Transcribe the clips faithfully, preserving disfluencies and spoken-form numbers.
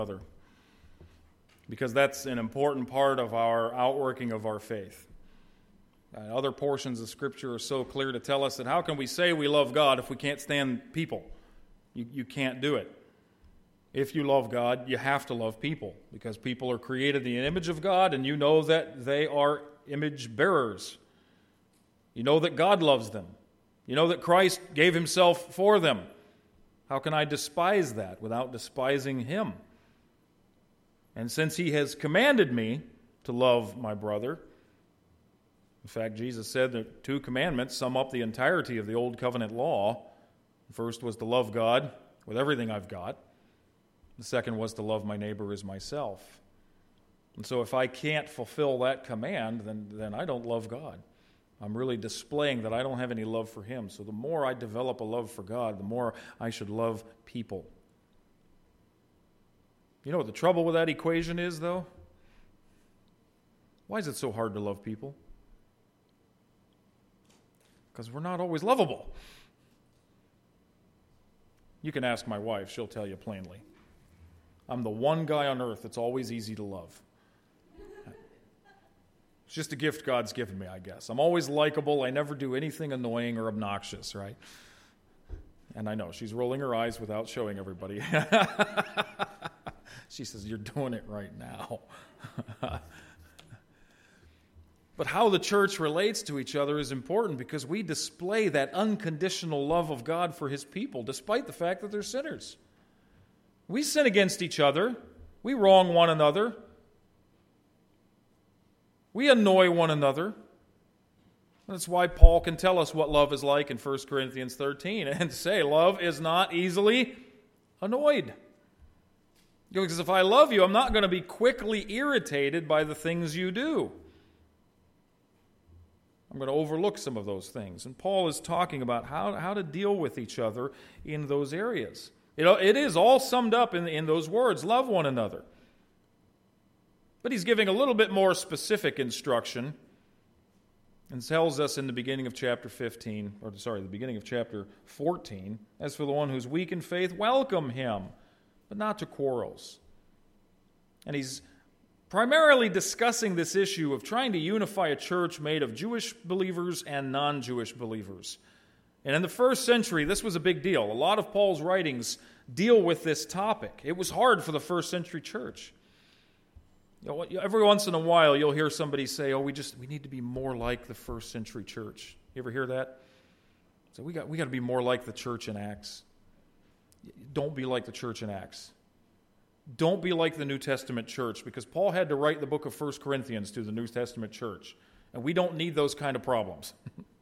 other, because that's an important part of our outworking of our faith. Uh, other portions of Scripture are so clear to tell us that how can we say we love God if we can't stand people? You, you can't do it. If you love God, you have to love people, because people are created in the image of God, and you know that they are image bearers. You know that God loves them. You know that Christ gave himself for them. How can I despise that without despising him? And since he has commanded me to love my brother, in fact, Jesus said that two commandments sum up the entirety of the Old Covenant law. The first was to love God with everything I've got. The second was to love my neighbor as myself. And so if I can't fulfill that command, then, then I don't love God. I'm really displaying that I don't have any love for him. So the more I develop a love for God, the more I should love people. You know what the trouble with that equation is, though? Why is it so hard to love people? Because we're not always lovable. You can ask my wife, she'll tell you plainly. I'm the one guy on earth that's always easy to love. It's just a gift God's given me, I guess. I'm always likable. I never do anything annoying or obnoxious, right? And I know, she's rolling her eyes without showing everybody. She says, you're doing it right now. But how the church relates to each other is important, because we display that unconditional love of God for his people, despite the fact that they're sinners. We sin against each other. We wrong one another. We annoy one another. That's why Paul can tell us what love is like in First Corinthians thirteen and say, love is not easily annoyed. Because if I love you, I'm not going to be quickly irritated by the things you do. I'm going to overlook some of those things. And Paul is talking about how, how to deal with each other in those areas. You know, it is all summed up in, in those words, love one another. But he's giving a little bit more specific instruction, and tells us in the beginning of chapter fifteen, or sorry, the beginning of chapter fourteen, as for the one who's weak in faith, welcome him, but not to quarrels. And he's primarily discussing this issue of trying to unify a church made of Jewish believers and non-Jewish believers. And in the first century, this was a big deal. A lot of Paul's writings deal with this topic. It was hard for the first century church. You know, every once in a while, you'll hear somebody say, "Oh, we just we need to be more like the first century church." You ever hear that? So we got we got to be more like the church in Acts. Don't be like the church in Acts. Don't be like the New Testament church, because Paul had to write the book of First Corinthians to the New Testament church, and we don't need those kind of problems.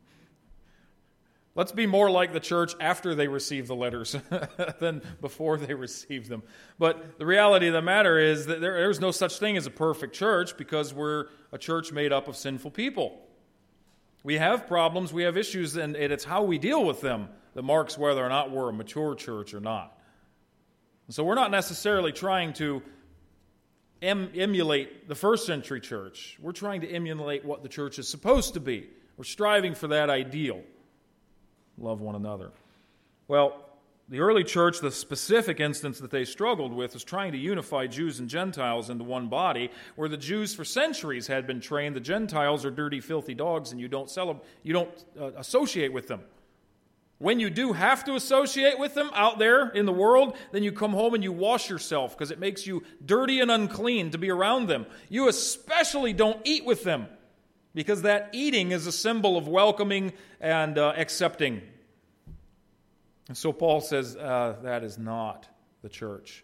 Let's be more like the church after they receive the letters than before they receive them. But the reality of the matter is that there, there's no such thing as a perfect church, because we're a church made up of sinful people. We have problems, we have issues, and it's how we deal with them that marks whether or not we're a mature church or not. And so we're not necessarily trying to em- emulate the first century church. We're trying to emulate what the church is supposed to be. We're striving for that ideal. Love one another. Well, the early church, the specific instance that they struggled with was trying to unify Jews and Gentiles into one body, where the Jews for centuries had been trained the Gentiles are dirty, filthy dogs, and you don't celeb- you don't uh, associate with them. When you do have to associate with them out there in the world, then you come home and you wash yourself, because it makes you dirty and unclean to be around them. You especially don't eat with them, because that eating is a symbol of welcoming and uh, accepting. And so Paul says uh, that is not the church.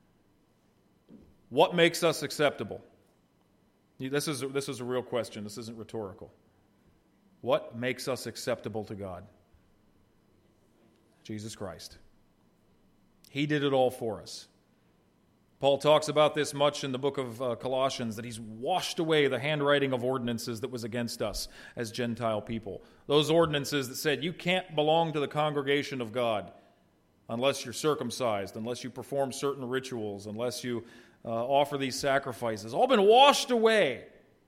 What makes us acceptable? This is, this is a real question. This isn't rhetorical. What makes us acceptable to God? Jesus Christ. He did it all for us. Paul talks about this much in the book of uh, Colossians, that he's washed away the handwriting of ordinances that was against us as Gentile people. Those ordinances that said you can't belong to the congregation of God unless you're circumcised, unless you perform certain rituals, unless you uh, offer these sacrifices. All been washed away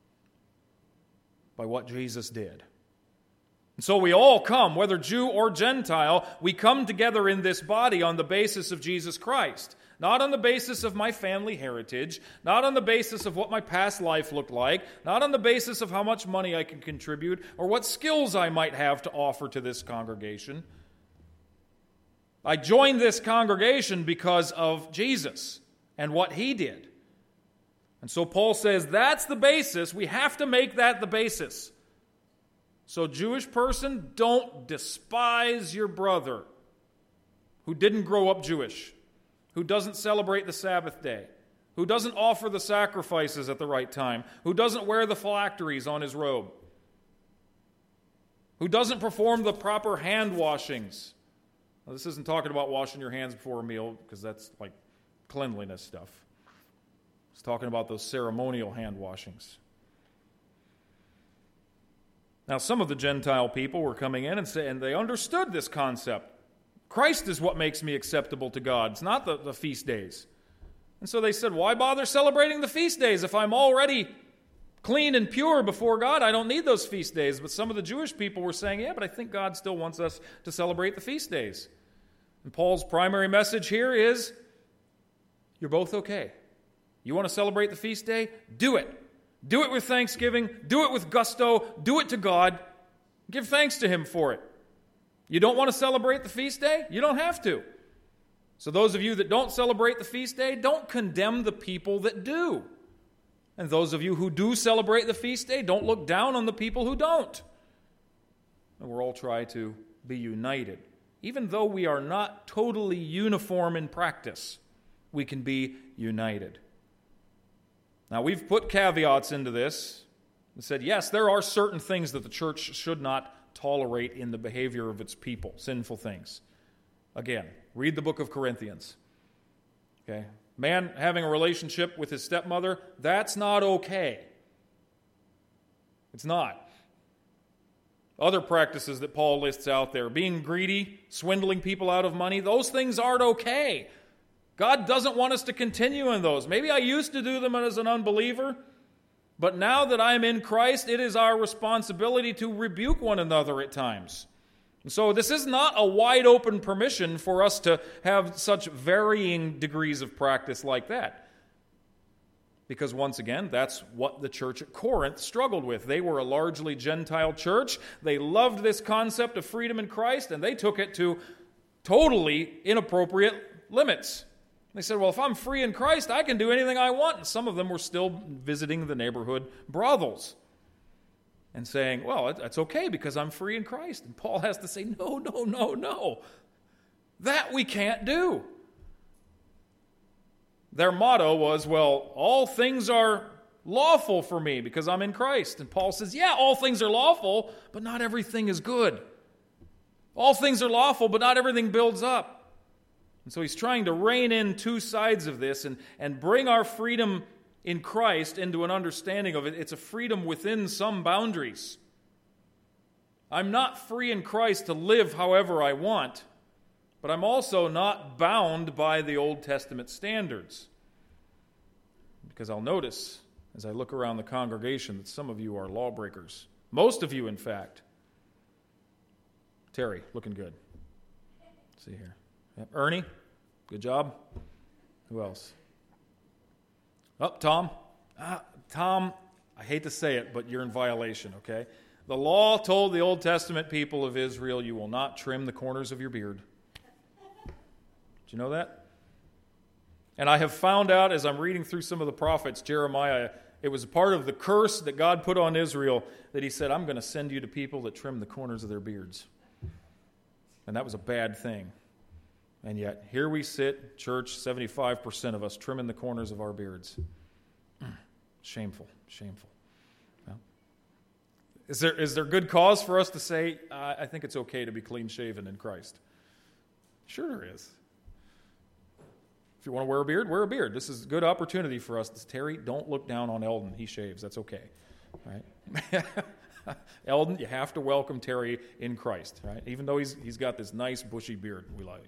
by what Jesus did. And so we all come, whether Jew or Gentile, we come together in this body on the basis of Jesus Christ. not on the basis of my family heritage, not on the basis of what my past life looked like, not on the basis of how much money I can contribute or what skills I might have to offer to this congregation. I joined this congregation because of Jesus and what he did. And so Paul says that's the basis. We have to make that the basis. So, Jewish person, don't despise your brother who didn't grow up Jewish, who doesn't celebrate the Sabbath day, who doesn't offer the sacrifices at the right time, who doesn't wear the phylacteries on his robe, who doesn't perform the proper hand washings. Now, this isn't talking about washing your hands before a meal, because that's like cleanliness stuff. It's talking about those ceremonial hand washings. Now, some of the Gentile people were coming in and, say, and they understood this concept. Christ is what makes me acceptable to God. It's not the, the feast days. And so they said, why bother celebrating the feast days? If I'm already clean and pure before God, I don't need those feast days. But some of the Jewish people were saying, yeah, but I think God still wants us to celebrate the feast days. And Paul's primary message here is, you're both okay. You want to celebrate the feast day? Do it. Do it with thanksgiving. Do it with gusto. Do it to God. Give thanks to him for it. You don't want to celebrate the feast day? You don't have to. So those of you that don't celebrate the feast day, don't condemn the people that do. And those of you who do celebrate the feast day, don't look down on the people who don't. And we'll all try to be united. Even though we are not totally uniform in practice, we can be united. Now, we've put caveats into this and said, yes, there are certain things that the church should not tolerate in the behavior of its people, sinful things. Again, read the book of Corinthians. Okay, man having a relationship with his stepmother, that's not okay. It's not. Other practices that Paul lists out there, being greedy, swindling people out of money, those things aren't okay. God doesn't want us to continue in those. Maybe I used to do them as an unbeliever, but now that I'm in Christ, it is our responsibility to rebuke one another at times. And so this is not a wide open permission for us to have such varying degrees of practice like that. Because once again, that's what the church at Corinth struggled with. They were a largely Gentile church. They loved this concept of freedom in Christ, and they took it to totally inappropriate limits. They said, well, if I'm free in Christ, I can do anything I want. And some of them were still visiting the neighborhood brothels and saying, well, that's okay because I'm free in Christ. And Paul has to say, no, no, no, no. That we can't do. Their motto was, well, all things are lawful for me because I'm in Christ. And Paul says, yeah, all things are lawful, but not everything is good. All things are lawful, but not everything builds up. And so he's trying to rein in two sides of this and, and bring our freedom in Christ into an understanding of it. It's a freedom within some boundaries. I'm not free in Christ to live however I want, but I'm also not bound by the Old Testament standards. Because I'll notice, as I look around the congregation, that some of you are lawbreakers. Most of you, in fact. Terry, looking good. Let's see here. Yep. Ernie, good job. Who else? Oh, Tom. Ah, Tom, I hate to say it, but you're in violation, okay? The law told the Old Testament people of Israel, you will not trim the corners of your beard. Did you know that? And I have found out as I'm reading through some of the prophets, Jeremiah, it was part of the curse that God put on Israel that he said, I'm going to send you to people that trim the corners of their beards. And that was a bad thing. And yet, here we sit, church, seventy-five percent of us trimming the corners of our beards. Shameful, shameful. Well, is there is there good cause for us to say, uh, I think it's okay to be clean-shaven in Christ? Sure there is. If you want to wear a beard, wear a beard. This is a good opportunity for us. Terry, don't look down on Eldon. He shaves. That's okay. Right? Eldon, you have to welcome Terry in Christ, right? Even though he's he's got this nice bushy beard we like.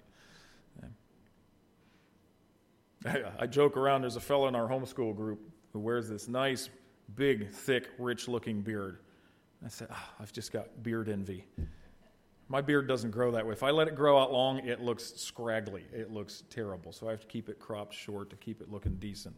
I, I joke around, there's a fellow in our homeschool group who wears this nice, big, thick, rich-looking beard. I said, oh, I've just got beard envy. My beard doesn't grow that way. If I let it grow out long, it looks scraggly. It looks terrible. So I have to keep it cropped short to keep it looking decent.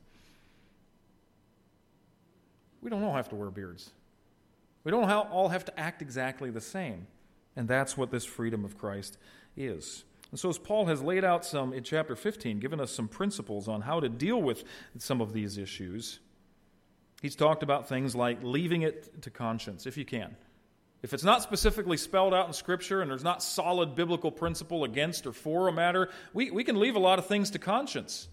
We don't all have to wear beards. We don't all have to act exactly the same. And that's what this freedom of Christ is. And so as Paul has laid out some in chapter fifteen, given us some principles on how to deal with some of these issues, he's talked about things like leaving it to conscience, if you can. If it's not specifically spelled out in Scripture and there's not solid biblical principle against or for a matter, we, we can leave a lot of things to conscience.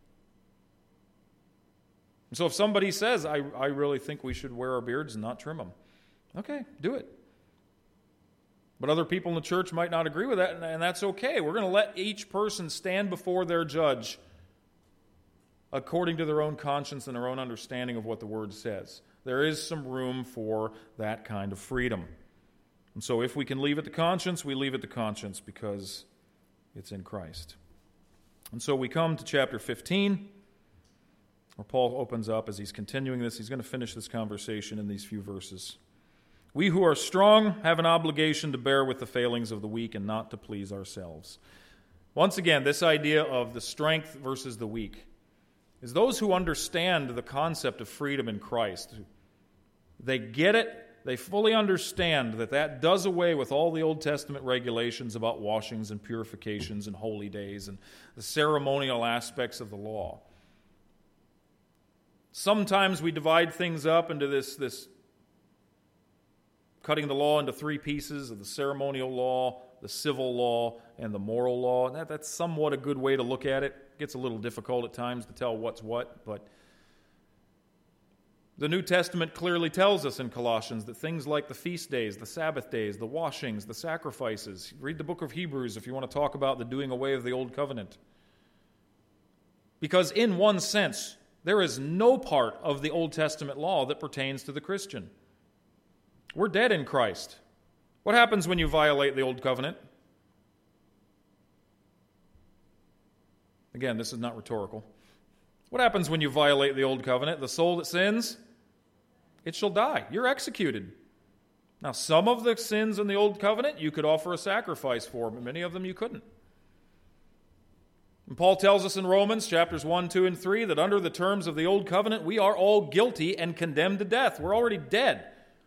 And so if somebody says, I, I really think we should wear our beards and not trim them, okay, do it. But other people in the church might not agree with that, and, and that's okay. We're going to let each person stand before their judge according to their own conscience and their own understanding of what the Word says. There is some room for that kind of freedom. And so if we can leave it to conscience, we leave it to conscience because it's in Christ. And so we come to chapter fifteen, where Paul opens up as he's continuing this. He's going to finish this conversation in these few verses. We who are strong have an obligation to bear with the failings of the weak and not to please ourselves. Once again, this idea of the strength versus the weak is those who understand the concept of freedom in Christ. They get it. They fully understand that that does away with all the Old Testament regulations about washings and purifications and holy days and the ceremonial aspects of the law. Sometimes we divide things up into this, this cutting the law into three pieces of the ceremonial law, the civil law, and the moral law. And that, that's somewhat a good way to look at it. It gets a little difficult at times to tell what's what, but the New Testament clearly tells us in Colossians that things like the feast days, the Sabbath days, the washings, the sacrifices. Read the book of Hebrews if you want to talk about the doing away of the old covenant. Because in one sense, there is no part of the Old Testament law that pertains to the Christian. We're dead in Christ. What happens when you violate the old covenant? Again, this is not rhetorical. What happens when you violate the old covenant? The soul that sins, it shall die. You're executed. Now, some of the sins in the old covenant you could offer a sacrifice for, but many of them you couldn't. And Paul tells us in Romans chapters one, two, and three that under the terms of the old covenant, we are all guilty and condemned to death. We're already dead.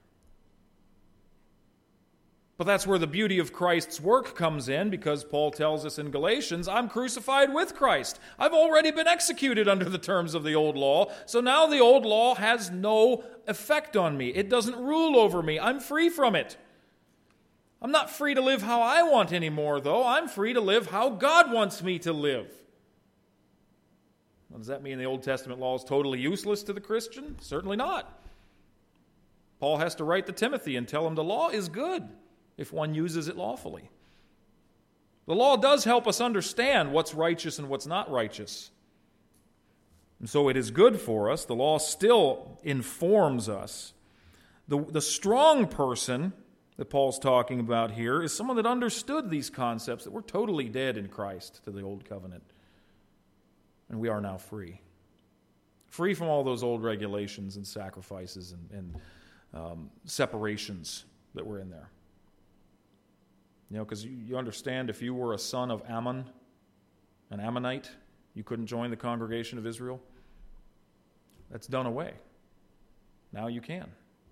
But that's where the beauty of Christ's work comes in, because Paul tells us in Galatians, I'm crucified with Christ. I've already been executed under the terms of the old law, so now the old law has no effect on me. It doesn't rule over me. I'm free from it. I'm not free to live how I want anymore, though. I'm free to live how God wants me to live. Well, does that mean the Old Testament law is totally useless to the Christian? Certainly not. Paul has to write to Timothy and tell him the law is good if one uses it lawfully. The law does help us understand what's righteous and what's not righteous. And so it is good for us. The law still informs us. The, the strong person that Paul's talking about here is someone that understood these concepts, that we're totally dead in Christ to the old covenant. And we are now free. Free from all those old regulations and sacrifices and, and um, separations that were in there. You know, because you, you understand if you were a son of Ammon, an Ammonite, you couldn't join the congregation of Israel. That's done away. Now you can.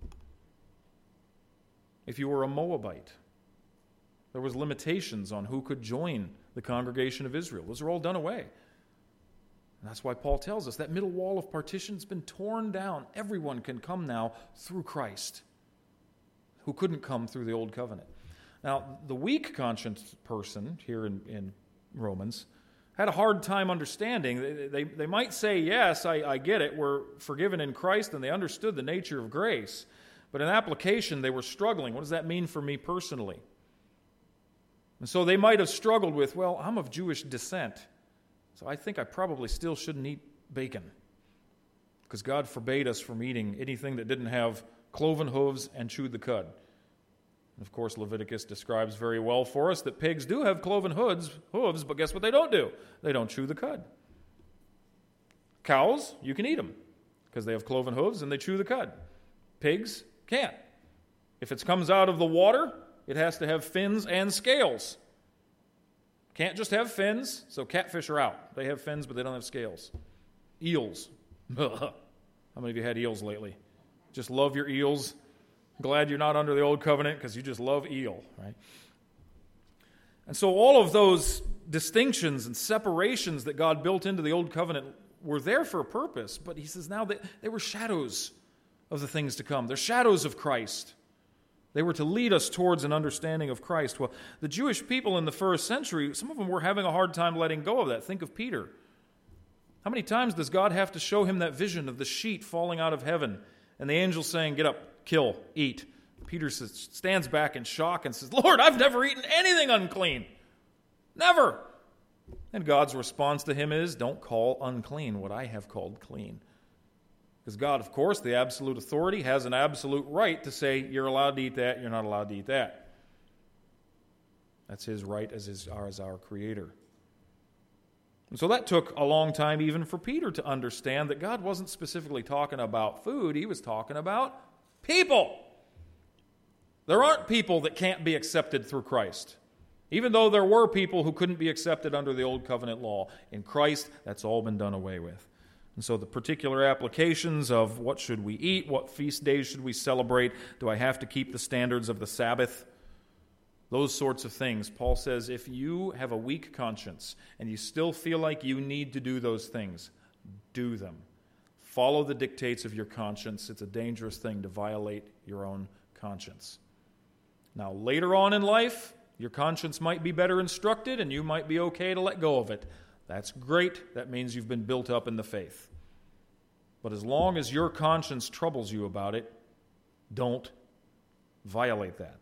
If you were a Moabite, there was limitations on who could join the congregation of Israel. Those are all done away. And that's why Paul tells us that middle wall of partition has been torn down. Everyone can come now through Christ, who couldn't come through the old covenant. Now, the weak conscience person here in, in Romans had a hard time understanding. They, they, they might say, yes, I, I get it, we're forgiven in Christ, and they understood the nature of grace. But in application, they were struggling. What does that mean for me personally? And so they might have struggled with, well, I'm of Jewish descent, so I think I probably still shouldn't eat bacon, because God forbade us from eating anything that didn't have cloven hooves and chewed the cud. And of course, Leviticus describes very well for us that pigs do have cloven hooves, hooves, but guess what they don't do? They don't chew the cud. Cows, you can eat them because they have cloven hooves and they chew the cud. Pigs can't. If it comes out of the water, it has to have fins and scales. Can't just have fins, so catfish are out. They have fins, but they don't have scales. Eels. How many of you had eels lately? Just love your eels. Glad you're not under the old covenant because you just love eel, right? And so all of those distinctions and separations that God built into the old covenant were there for a purpose, but he says now that they were shadows of the things to come. They're shadows of Christ. They were to lead us towards an understanding of Christ. Well, the Jewish people in the first century, some of them were having a hard time letting go of that. Think of Peter. How many times does God have to show him that vision of the sheet falling out of heaven and the angel saying, get up, kill, eat? Peter says, stands back in shock and says, Lord, I've never eaten anything unclean. Never. And God's response to him is, don't call unclean what I have called clean. Because God, of course, the absolute authority, has an absolute right to say, you're allowed to eat that, you're not allowed to eat that. That's his right as, his, as our Creator. And so that took a long time even for Peter to understand that God wasn't specifically talking about food, he was talking about people. There aren't people that can't be accepted through Christ. Even though there were people who couldn't be accepted under the old covenant law. In Christ, that's all been done away with. And so the particular applications of what should we eat, what feast days should we celebrate, do I have to keep the standards of the Sabbath, those sorts of things. Paul says if you have a weak conscience and you still feel like you need to do those things, do them. Follow the dictates of your conscience. It's a dangerous thing to violate your own conscience. Now, later on in life, your conscience might be better instructed and you might be okay to let go of it. That's great. That means you've been built up in the faith. But as long as your conscience troubles you about it, don't violate that.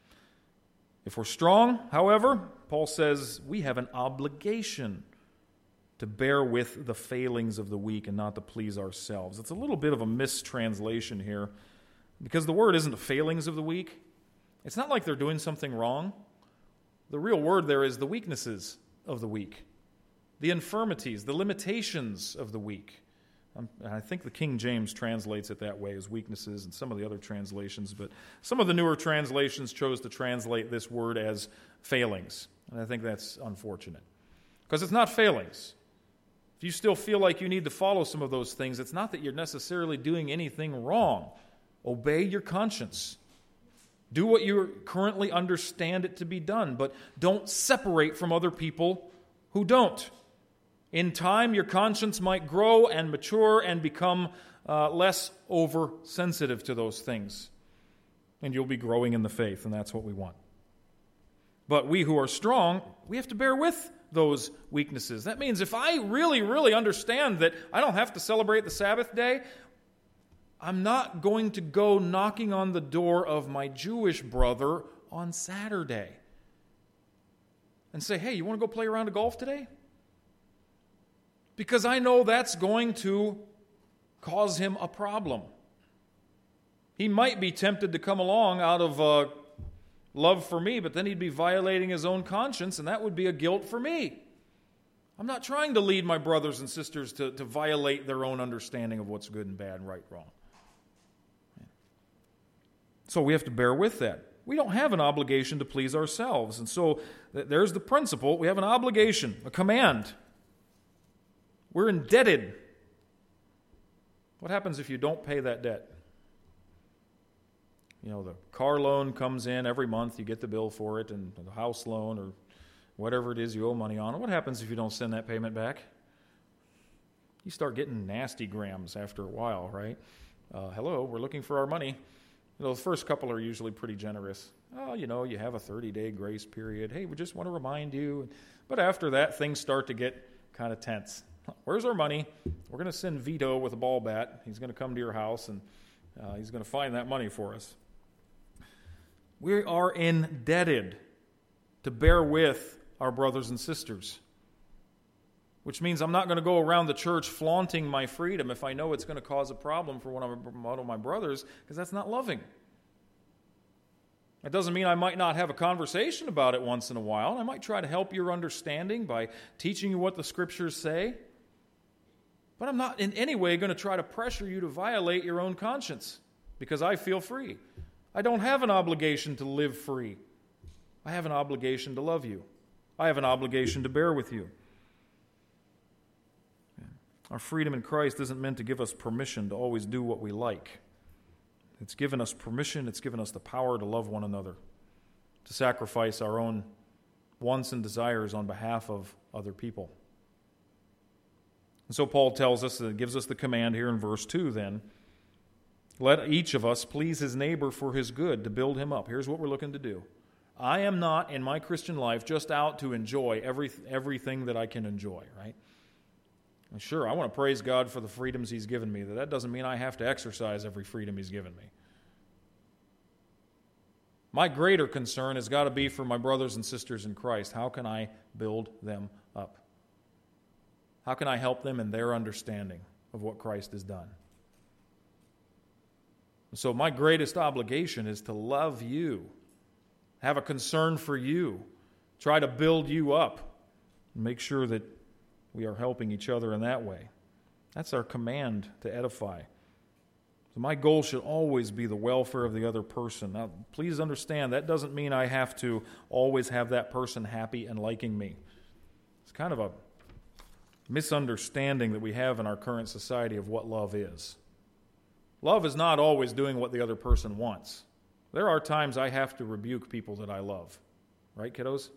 If we're strong, however, Paul says we have an obligation to bear with the failings of the weak and not to please ourselves. It's a little bit of a mistranslation here because the word isn't the failings of the weak. It's not like they're doing something wrong. The real word there is the weaknesses of the weak, the infirmities, the limitations of the weak. Um, I think the King James translates it that way as weaknesses and some of the other translations, but some of the newer translations chose to translate this word as failings, and I think that's unfortunate because it's not failings. If you still feel like you need to follow some of those things, it's not that you're necessarily doing anything wrong. Obey your conscience. Do what you currently understand it to be done, but don't separate from other people who don't. In time, your conscience might grow and mature and become uh, less oversensitive to those things. And you'll be growing in the faith, and that's what we want. But we who are strong, we have to bear with those weaknesses. That means if I really, really understand that I don't have to celebrate the Sabbath day, I'm not going to go knocking on the door of my Jewish brother on Saturday and say, hey, you want to go play around a golf today? Because I know that's going to cause him a problem. He might be tempted to come along out of uh, love for me, but then he'd be violating his own conscience, and that would be a guilt for me. I'm not trying to lead my brothers and sisters to, to violate their own understanding of what's good and bad, right, wrong. So we have to bear with that. We don't have an obligation to please ourselves. And so there's the principle. We have an obligation, a command. We're indebted. What happens if you don't pay that debt? You know, the car loan comes in every month. You get the bill for it, and the house loan or whatever it is you owe money on. What happens if you don't send that payment back? You start getting nasty grams after a while, right? Uh, hello, we're looking for our money. You know, the first couple are usually pretty generous. Oh, you know, you have a thirty-day grace period. Hey, we just want to remind you. But after that, things start to get kind of tense. Where's our money? We're going to send Vito with a ball bat. He's going to come to your house, and uh, he's going to find that money for us. We are indebted to bear with our brothers and sisters, which means I'm not going to go around the church flaunting my freedom if I know it's going to cause a problem for one of my brothers, because that's not loving. That doesn't mean I might not have a conversation about it once in a while. I might try to help your understanding by teaching you what the Scriptures say. But I'm not in any way going to try to pressure you to violate your own conscience because I feel free. I don't have an obligation to live free. I have an obligation to love you. I have an obligation to bear with you. Our freedom in Christ isn't meant to give us permission to always do what we like. It's given us permission, it's given us the power to love one another, to sacrifice our own wants and desires on behalf of other people. And so Paul tells us, and gives us the command here in verse two then, let each of us please his neighbor for his good, to build him up. Here's what we're looking to do. I am not, in my Christian life, just out to enjoy every, everything that I can enjoy, right? And sure, I want to praise God for the freedoms he's given me. That doesn't mean I have to exercise every freedom he's given me. My greater concern has got to be for my brothers and sisters in Christ. How can I build them up? How can I help them in their understanding of what Christ has done? So my greatest obligation is to love you, have a concern for you, try to build you up, and make sure that we are helping each other in that way. That's our command to edify. So my goal should always be the welfare of the other person. Now, please understand, that doesn't mean I have to always have that person happy and liking me. It's kind of a misunderstanding that we have in our current society of what love is. Love is not always doing what the other person wants. There are times I have to rebuke people that I love. Right, kiddos?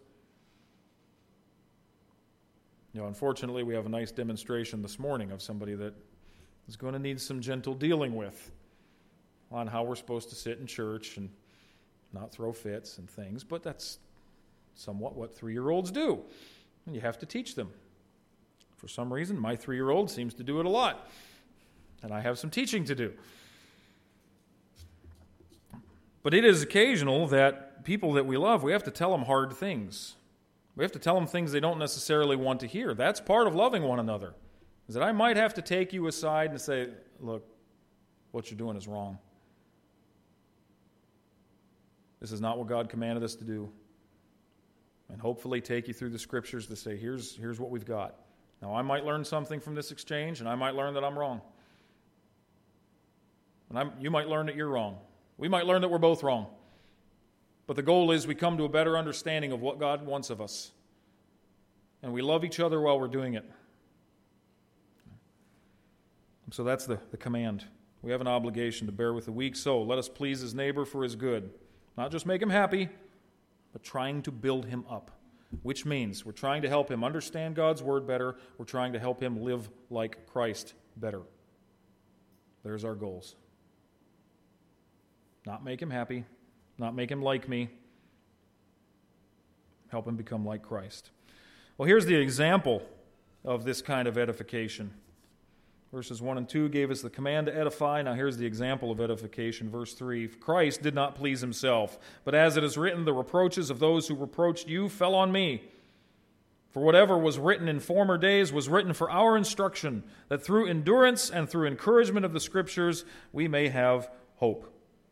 You know, unfortunately, we have a nice demonstration this morning of somebody that is going to need some gentle dealing with on how we're supposed to sit in church and not throw fits and things, but that's somewhat what three-year-olds do, and you have to teach them. For some reason, my three-year-old seems to do it a lot, and I have some teaching to do. But it is occasional that people that we love, we have to tell them hard things. We have to tell them things they don't necessarily want to hear. That's part of loving one another, is that I might have to take you aside and say, look, what you're doing is wrong. This is not what God commanded us to do. And hopefully take you through the Scriptures to say, here's, here's what we've got. Now, I might learn something from this exchange, and I might learn that I'm wrong. And I'm, you might learn that you're wrong. We might learn that we're both wrong. But the goal is we come to a better understanding of what God wants of us. And we love each other while we're doing it. So that's the, the command. We have an obligation to bear with the weak. So let us please his neighbor for his good. Not just make him happy, but trying to build him up. Which means we're trying to help him understand God's word better. We're trying to help him live like Christ better. There's our goals. Not make him happy, not make him like me. Help him become like Christ. Well, here's the example of this kind of edification. Verses one and two gave us the command to edify. Now here's the example of edification. Verse three, Christ did not please himself, but as it is written, the reproaches of those who reproached you fell on me. For whatever was written in former days was written for our instruction, that through endurance and through encouragement of the Scriptures we may have hope.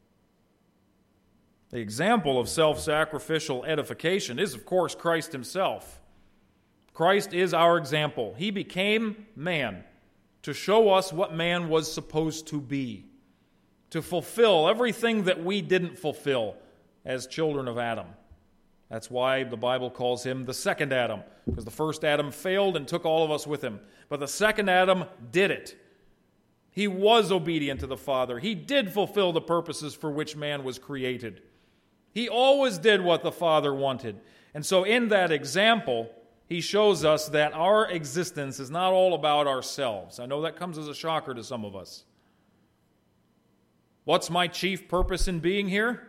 The example of self-sacrificial edification is, of course, Christ himself. Christ is our example. He became man to show us what man was supposed to be, to fulfill everything that we didn't fulfill as children of Adam. That's why the Bible calls him the second Adam, because the first Adam failed and took all of us with him. But the second Adam did it. He was obedient to the Father. He did fulfill the purposes for which man was created. He always did what the Father wanted. And so in that example, he shows us that our existence is not all about ourselves. I know that comes as a shocker to some of us. What's my chief purpose in being here?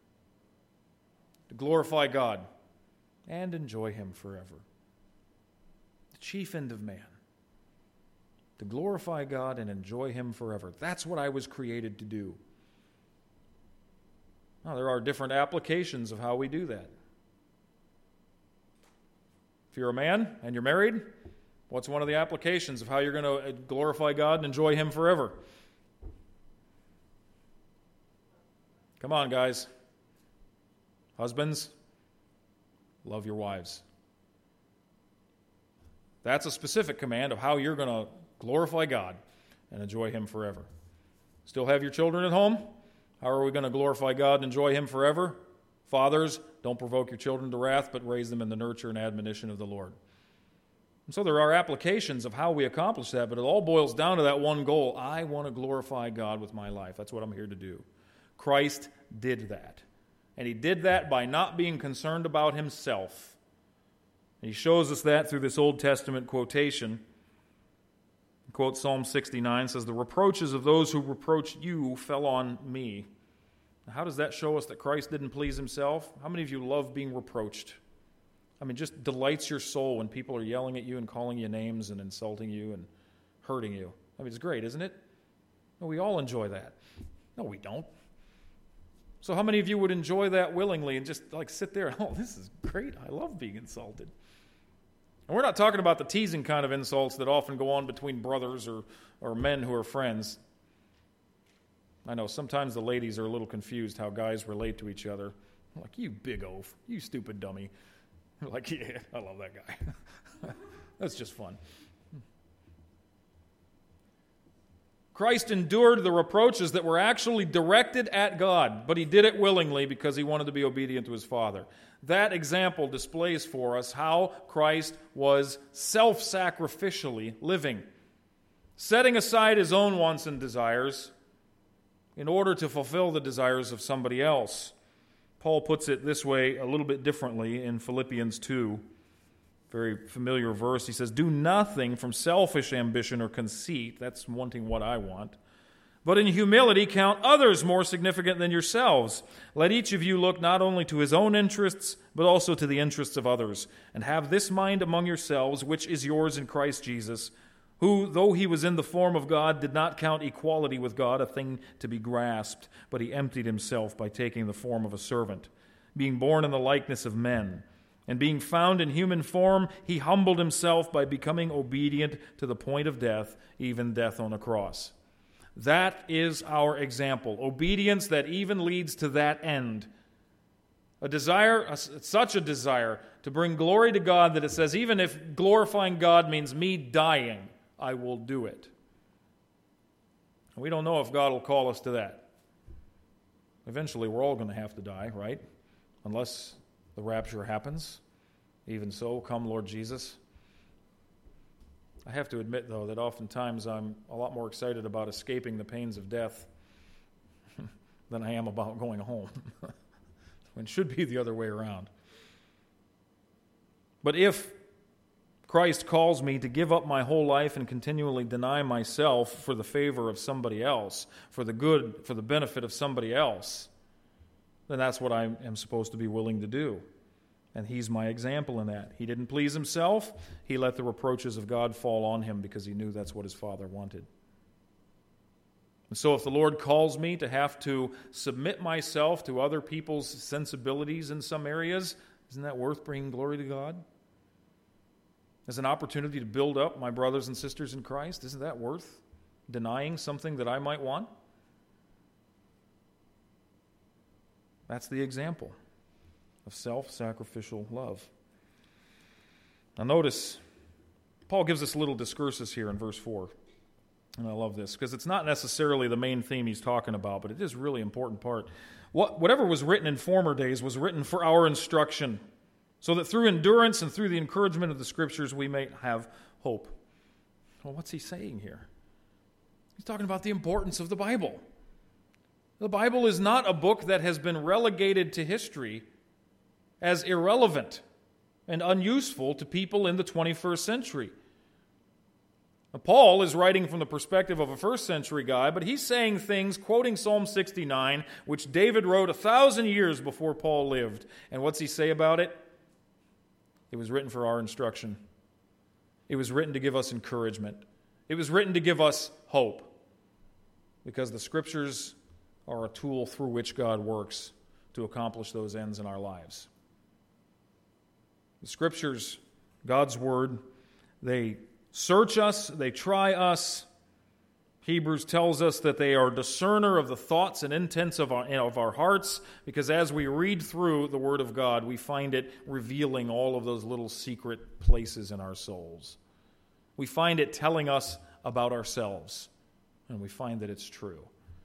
To glorify God and enjoy him forever. The chief end of man. To glorify God and enjoy him forever. That's what I was created to do. Now, there are different applications of how we do that. If you're a man and you're married, what's one of the applications of how you're going to glorify God and enjoy him forever? Come on, guys. Husbands, love your wives. That's a specific command of how you're going to glorify God and enjoy him forever. Still have your children at home? How are we going to glorify God and enjoy him forever? Fathers, don't provoke your children to wrath, but raise them in the nurture and admonition of the Lord. And so there are applications of how we accomplish that, but it all boils down to that one goal. I want to glorify God with my life. That's what I'm here to do. Christ did that. And he did that by not being concerned about himself. And he shows us that through this Old Testament quotation. He quotes Psalm sixty-nine, says, "The reproaches of those who reproach you fell on me." Now, how does that show us that Christ didn't please himself? How many of you love being reproached? I mean, just delights your soul when people are yelling at you and calling you names and insulting you and hurting you. I mean, it's great, isn't it? No, we all enjoy that. No, we don't. So how many of you would enjoy that willingly and just like sit there, oh, this is great, I love being insulted. And we're not talking about the teasing kind of insults that often go on between brothers or, or men who are friends. I know sometimes the ladies are a little confused how guys relate to each other. I'm like, you big oaf, you stupid dummy. I'm like, yeah, I love that guy. That's just fun. Christ endured the reproaches that were actually directed at God, but he did it willingly because he wanted to be obedient to his Father. That example displays for us how Christ was self-sacrificially living, setting aside his own wants and desires in order to fulfill the desires of somebody else. Paul puts it this way a little bit differently in Philippians two. Very familiar verse. He says, "Do nothing from selfish ambition or conceit," that's wanting what I want, "but in humility count others more significant than yourselves. Let each of you look not only to his own interests, but also to the interests of others. And have this mind among yourselves, which is yours in Christ Jesus, who, though he was in the form of God, did not count equality with God a thing to be grasped, but he emptied himself by taking the form of a servant, being born in the likeness of men. And being found in human form, he humbled himself by becoming obedient to the point of death, even death on a cross." That is our example. Obedience that even leads to that end. A desire, a, such a desire to bring glory to God that it says, even if glorifying God means me dying, I will do it. We don't know if God will call us to that. Eventually, we're all going to have to die, right? Unless the rapture happens. Even so, come Lord Jesus. I have to admit, though, that oftentimes I'm a lot more excited about escaping the pains of death than I am about going home. It should be the other way around. But if Christ calls me to give up my whole life and continually deny myself for the favor of somebody else, for the good, for the benefit of somebody else, then that's what I am supposed to be willing to do. And he's my example in that. He didn't please himself. He let the reproaches of God fall on him because he knew that's what his Father wanted. And so if the Lord calls me to have to submit myself to other people's sensibilities in some areas, isn't that worth bringing glory to God? As an opportunity to build up my brothers and sisters in Christ, isn't that worth denying something that I might want? That's the example of self-sacrificial love. Now notice, Paul gives us a little discursus here in verse four. And I love this, because it's not necessarily the main theme he's talking about, but it is a really important part. What, whatever was written in former days was written for our instruction, so that through endurance and through the encouragement of the Scriptures we may have hope. Well, what's he saying here? He's talking about the importance of the Bible. The Bible is not a book that has been relegated to history as irrelevant and unuseful to people in the twenty-first century. Now, Paul is writing from the perspective of a first century guy, but he's saying things, quoting Psalm sixty-nine, which David wrote a thousand years before Paul lived. And what's he say about it? It was written for our instruction. It was written to give us encouragement. It was written to give us hope. Because the Scriptures are a tool through which God works to accomplish those ends in our lives. The Scriptures, God's Word, they search us, they try us. Hebrews tells us that they are discerner of the thoughts and intents of our, of our hearts, because as we read through the Word of God, we find it revealing all of those little secret places in our souls. We find it telling us about ourselves, and we find that it's true.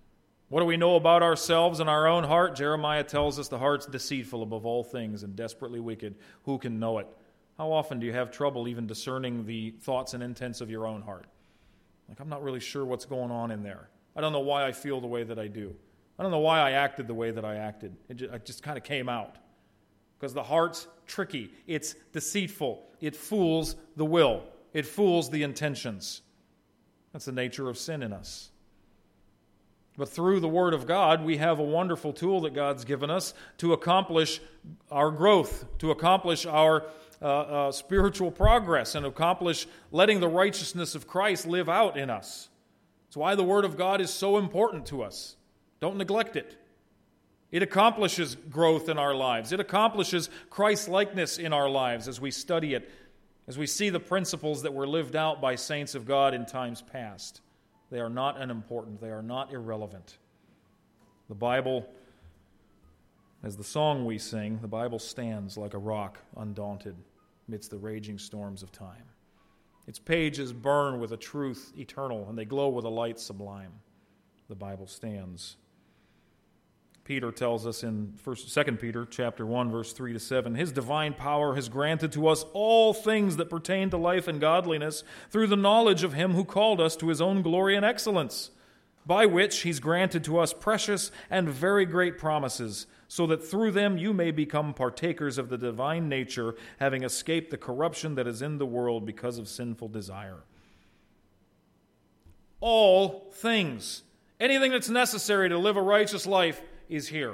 What do we know about ourselves and our own heart? Jeremiah tells us the heart's deceitful above all things and desperately wicked. Who can know it? How often do you have trouble even discerning the thoughts and intents of your own heart? Like, I'm not really sure what's going on in there. I don't know why I feel the way that I do. I don't know why I acted the way that I acted. It just, it just kind of came out. Because the heart's tricky. It's deceitful. It fools the will. It fools the intentions. That's the nature of sin in us. But through the Word of God, we have a wonderful tool that God's given us to accomplish our growth, to accomplish our uh, uh, spiritual progress, and accomplish letting the righteousness of Christ live out in us. That's why the Word of God is so important to us. Don't neglect it. It accomplishes growth in our lives. It accomplishes Christ-likeness in our lives as we study it, as we see the principles that were lived out by saints of God in times past. They are not unimportant. They are not irrelevant. The Bible, as the song we sing, the Bible stands like a rock, undaunted, amidst the raging storms of time. Its pages burn with a truth eternal, and they glow with a light sublime. The Bible stands. Peter tells us in First, Second Peter chapter one, verse three to seven, His divine power has granted to us all things that pertain to life and godliness through the knowledge of Him who called us to His own glory and excellence, by which He's granted to us precious and very great promises, so that through them you may become partakers of the divine nature, having escaped the corruption that is in the world because of sinful desire. All things, anything that's necessary to live a righteous life, is here.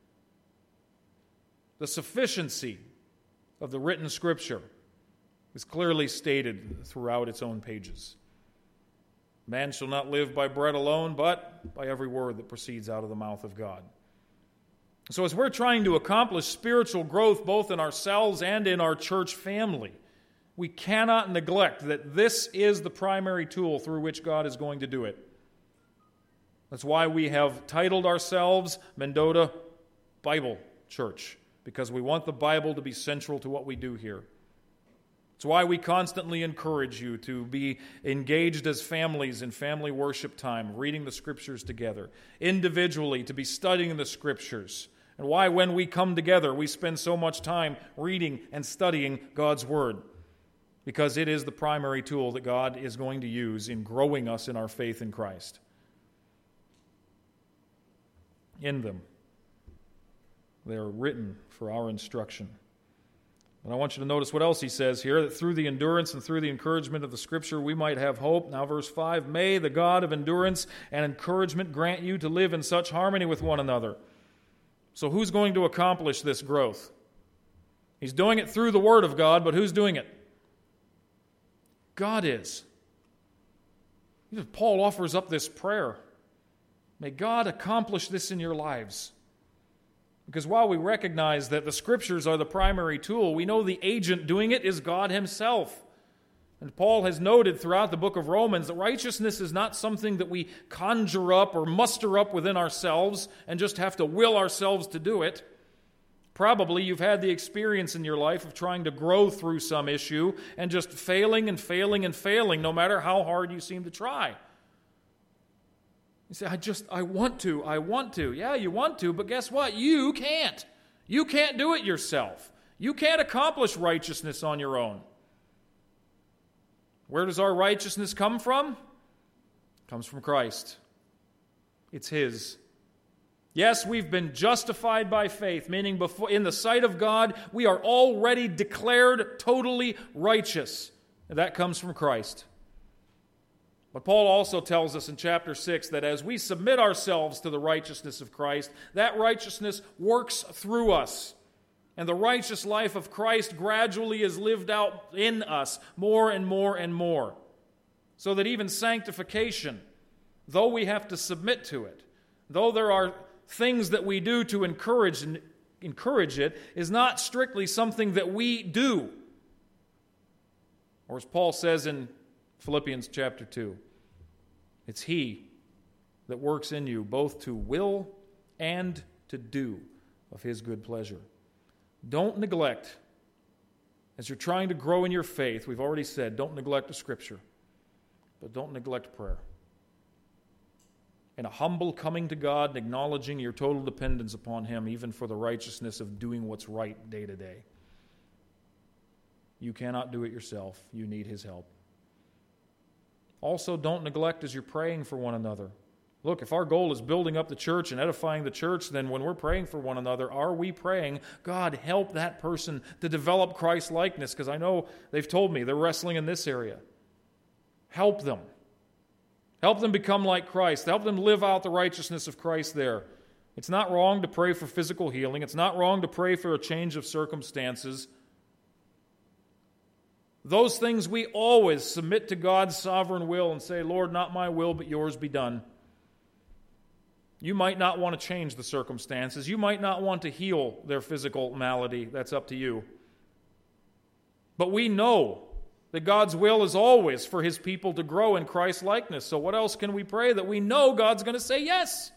The sufficiency of the written Scripture is clearly stated throughout its own pages. Man shall not live by bread alone, but by every word that proceeds out of the mouth of God. So as we're trying to accomplish spiritual growth both in ourselves and in our church family, we cannot neglect that this is the primary tool through which God is going to do it. That's why we have titled ourselves Mendota Bible Church, because we want the Bible to be central to what we do here. It's why we constantly encourage you to be engaged as families in family worship time, reading the Scriptures together, individually to be studying the Scriptures, and why when we come together we spend so much time reading and studying God's Word, because it is the primary tool that God is going to use in growing us in our faith in Christ. In them. They are written for our instruction. And I want you to notice what else he says here, that through the endurance and through the encouragement of the Scripture we might have hope. Now verse five, May the God of endurance and encouragement grant you to live in such harmony with one another. So who's going to accomplish this growth? He's doing it through the Word of God, but who's doing it? God is. Paul offers up this prayer. May God accomplish this in your lives. Because while we recognize that the Scriptures are the primary tool, we know the agent doing it is God Himself. And Paul has noted throughout the book of Romans that righteousness is not something that we conjure up or muster up within ourselves and just have to will ourselves to do it. Probably you've had the experience in your life of trying to grow through some issue and just failing and failing and failing no matter how hard you seem to try. You say, I just, I want to, I want to. Yeah, you want to, but guess what? You can't. You can't do it yourself. You can't accomplish righteousness on your own. Where does our righteousness come from? It comes from Christ. It's His. Yes, we've been justified by faith, meaning before, in the sight of God, we are already declared totally righteous. And that comes from Christ. But Paul also tells us in chapter six that as we submit ourselves to the righteousness of Christ, that righteousness works through us. And the righteous life of Christ gradually is lived out in us more and more and more. So that even sanctification, though we have to submit to it, though there are things that we do to encourage and encourage it, is not strictly something that we do. Or as Paul says in Philippians chapter two, it's He that works in you both to will and to do of His good pleasure. Don't neglect, as you're trying to grow in your faith, we've already said, don't neglect the Scripture, but don't neglect prayer. and a humble coming to God and acknowledging your total dependence upon Him, even for the righteousness of doing what's right day to day. You cannot do it yourself. You need His help. Also, don't neglect as you're praying for one another. Look, if our goal is building up the church and edifying the church, then when we're praying for one another, are we praying, God, help that person to develop Christ-likeness? Because I know they've told me they're wrestling in this area. Help them. Help them become like Christ. Help them live out the righteousness of Christ there. It's not wrong to pray for physical healing. It's not wrong to pray for a change of circumstances. Those things we always submit to God's sovereign will and say, Lord, not my will, but yours be done. You might not want to change the circumstances. You might not want to heal their physical malady. That's up to you. But we know that God's will is always for His people to grow in Christ's likeness. So what else can we pray that we know God's going to say yes?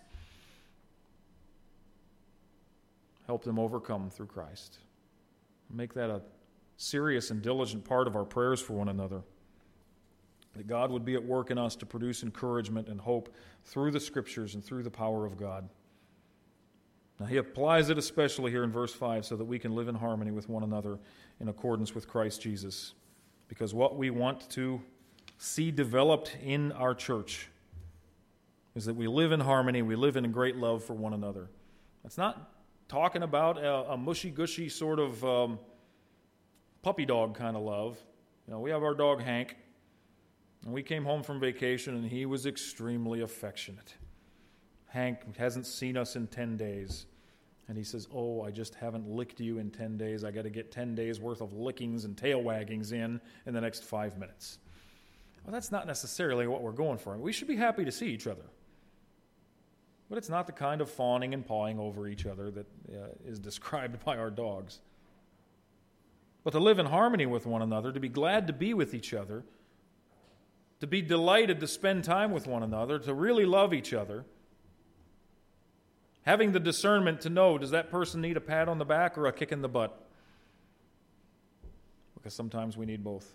Help them overcome through Christ. Make that a serious and diligent part of our prayers for one another. That God would be at work in us to produce encouragement and hope through the Scriptures and through the power of God. Now, He applies it especially here in verse five so that we can live in harmony with one another in accordance with Christ Jesus. Because what we want to see developed in our church is that we live in harmony, we live in great love for one another. It's not talking about a, a mushy-gushy sort of um, puppy dog kind of love. You know, we have our dog Hank, and we came home from vacation, and he was extremely affectionate. Hank hasn't seen us in ten days, and he says, oh, I just haven't licked you in ten days. I got to get ten days worth of lickings and tail waggings in in the next five minutes. Well, that's not necessarily what we're going for. We should be happy to see each other. But it's not the kind of fawning and pawing over each other that uh, is described by our dogs. But to live in harmony with one another, to be glad to be with each other, to be delighted to spend time with one another, to really love each other, having the discernment to know, does that person need a pat on the back or a kick in the butt? Because sometimes we need both.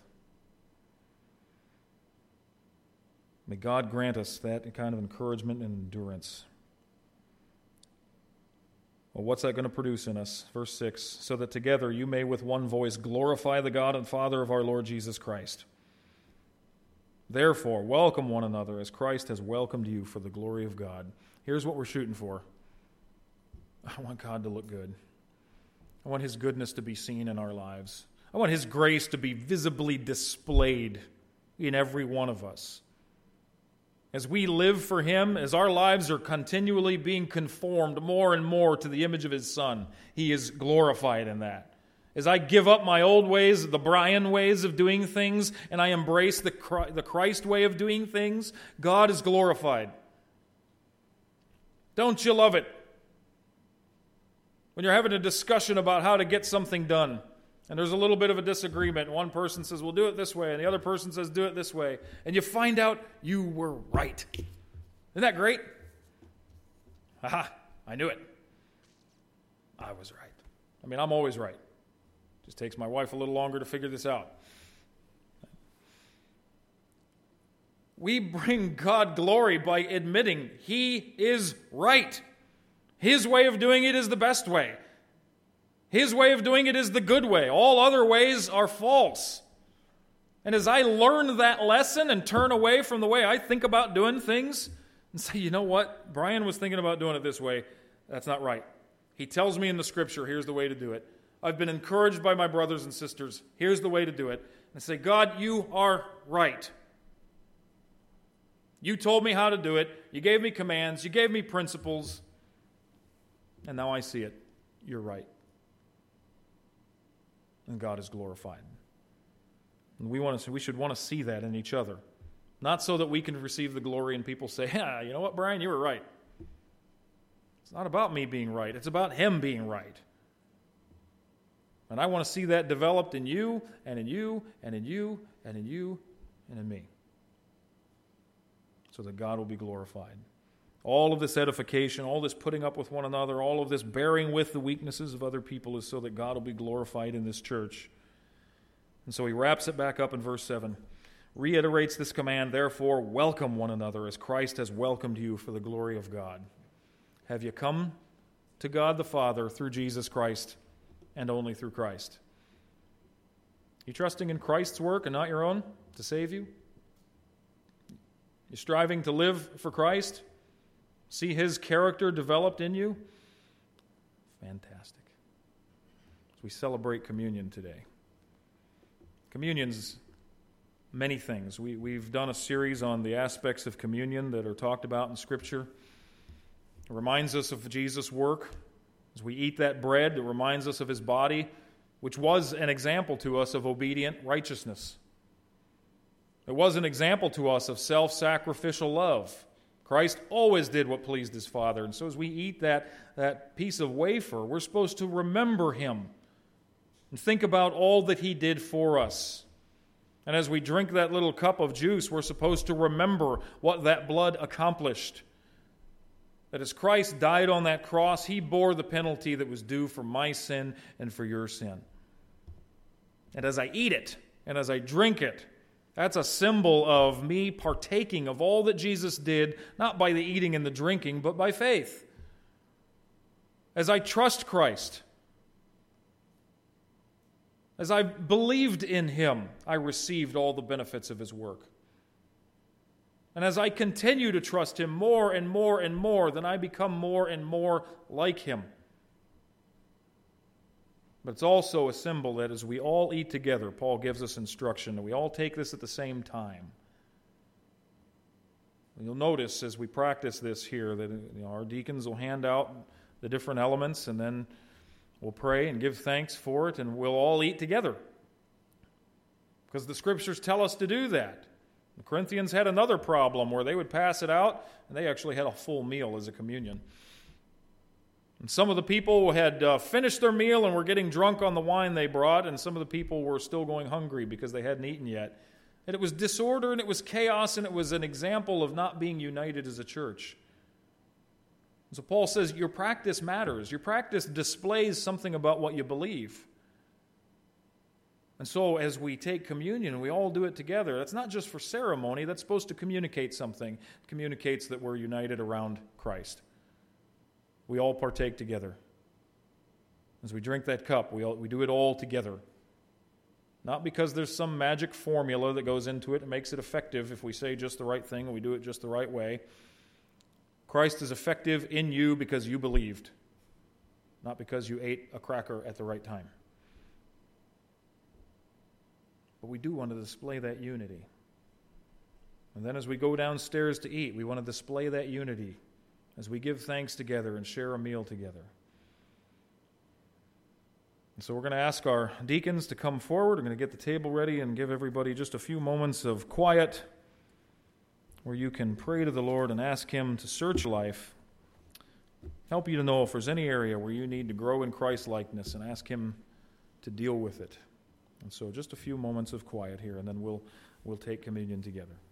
May God grant us that kind of encouragement and endurance. Well, what's that going to produce in us? Verse six, so that together you may with one voice glorify the God and Father of our Lord Jesus Christ. Therefore, welcome one another as Christ has welcomed you for the glory of God. Here's what we're shooting for. I want God to look good. I want His goodness to be seen in our lives. I want His grace to be visibly displayed in every one of us. As we live for Him, as our lives are continually being conformed more and more to the image of His Son, He is glorified in that. As I give up my old ways, the Brian ways of doing things, and I embrace the Christ way of doing things, God is glorified. Don't you love it? When you're having a discussion about how to get something done, and there's a little bit of a disagreement, and one person says, we'll do it this way, and the other person says, do it this way, and you find out you were right. Isn't that great? Aha, I knew it. I was right. I mean, I'm always right. Just takes my wife a little longer to figure this out. We bring God glory by admitting He is right. His way of doing it is the best way. His way of doing it is the good way. All other ways are false. And as I learn that lesson and turn away from the way I think about doing things and say, you know what? Brian was thinking about doing it this way. That's not right. He tells me in the Scripture, here's the way to do it. I've been encouraged by my brothers and sisters. Here's the way to do it. And say, God, you are right. You told me how to do it. You gave me commands. You gave me principles. And now I see it. You're right. And God is glorified. And we want to, we should want to see that in each other. Not so that we can receive the glory and people say, yeah, you know what, Brian, you were right. It's not about me being right. It's about Him being right. And I want to see that developed in you, and in you, and in you, and in you, and in me. So that God will be glorified. All of this edification, all this putting up with one another, all of this bearing with the weaknesses of other people is so that God will be glorified in this church. And so he wraps it back up in verse seven. reiterates this command, therefore, welcome one another as Christ has welcomed you for the glory of God. Have you come to God the Father through Jesus Christ and only through Christ? You trusting in Christ's work and not your own to save you? You striving to live for Christ? See His character developed in you? Fantastic. As we celebrate communion today. Communion's many things. We, we've done a series on the aspects of communion that are talked about in Scripture. It reminds us of Jesus' work. As we eat that bread, it reminds us of His body, which was an example to us of obedient righteousness. It was an example to us of self-sacrificial love. Christ always did what pleased His Father. And so as we eat that, that piece of wafer, we're supposed to remember Him and think about all that He did for us. And as we drink that little cup of juice, we're supposed to remember what that blood accomplished. That as Christ died on that cross, He bore the penalty that was due for my sin and for your sin. And as I eat it, and as I drink it, that's a symbol of me partaking of all that Jesus did, not by the eating and the drinking, but by faith. As I trust Christ, as I believed in Him, I received all the benefits of His work. And as I continue to trust Him more and more and more, then I become more and more like Him. But it's also a symbol that as we all eat together, Paul gives us instruction, that we all take this at the same time. And you'll notice as we practice this here that you know, our deacons will hand out the different elements, and then we'll pray and give thanks for it, and we'll all eat together. Because the Scriptures tell us to do that. The Corinthians had another problem where they would pass it out, and they actually had a full meal as a communion. And some of the people had uh, finished their meal and were getting drunk on the wine they brought, and some of the people were still going hungry because they hadn't eaten yet. And it was disorder, and it was chaos, and it was an example of not being united as a church. And so Paul says your practice matters. Your practice displays something about what you believe. And so as we take communion, we all do it together. That's not just for ceremony. That's supposed to communicate something. It communicates that we're united around Christ. We all partake together. As we drink that cup, we all, we do it all together. Not because there's some magic formula that goes into it and makes it effective if we say just the right thing and we do it just the right way. Christ is effective in you because you believed, not because you ate a cracker at the right time. But we do want to display that unity. And then as we go downstairs to eat, we want to display that unity as we give thanks together and share a meal together. And so we're going to ask our deacons to come forward. We're going to get the table ready and give everybody just a few moments of quiet where you can pray to the Lord and ask Him to search your life, help you to know if there's any area where you need to grow in Christ-likeness, and ask Him to deal with it. And so just a few moments of quiet here, and then we'll we'll take communion together.